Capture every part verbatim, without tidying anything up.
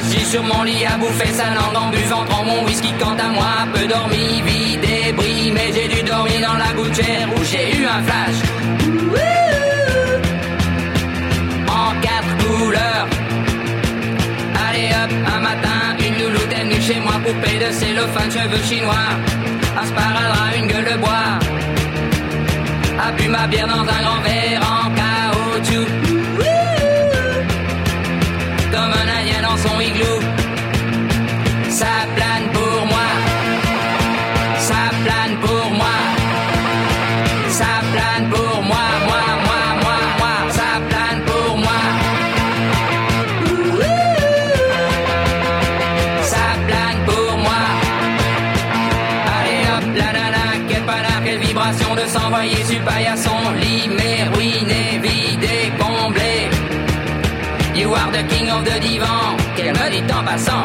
Assis sur mon lit à bouffer sa langue en buvant trop mon whisky. Quant à moi, peu dormi, vie débris. Mais j'ai dû dormir dans la gouttière où j'ai eu un flash. En quatre couleurs. Allez hop, un matin, une louloute est venue chez moi. Poupée de cellophane, cheveux chinois. Un sparadrap, une gueule de bois. A bu ma bière dans un grand verre en caoutchouc. Comme un indien dans son igloo. Ça plane pour moi. Ça plane pour moi. Ça plane pour moi. Moi, moi, moi, moi. Ça plane pour moi. Ça plane pour moi. Allez hop, la la la. Quelle panard, quelle vibration de s'envoyer sur paillasson. Lit, mais ruiné, vidé, comblé. You are the king of the divan. Qu'elle me dit en passant.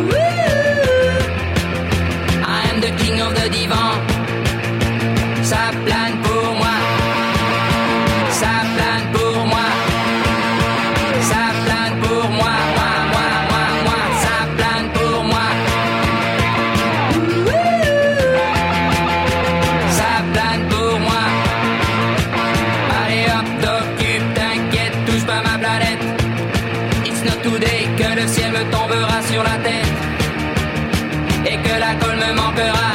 I am the king of the divan. Ça plane pour moi. Ça plane pour moi. Ça plane pour moi. Moi, moi, moi, moi. Ça plane pour moi. Ça plane pour moi. Allez hop, t'occupe, t'inquiète, touche pas ma planète. It's not today que le ciel me tombera sur la tête et que la colle me manquera.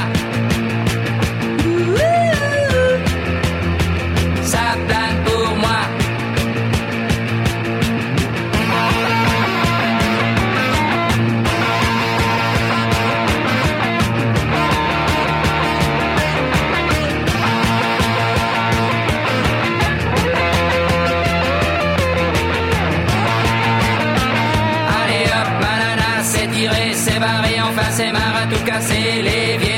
Ça plane pour moi. Allez hop, manana, c'est tiré, c'est barré, enfin c'est marre à tout casser les vieilles.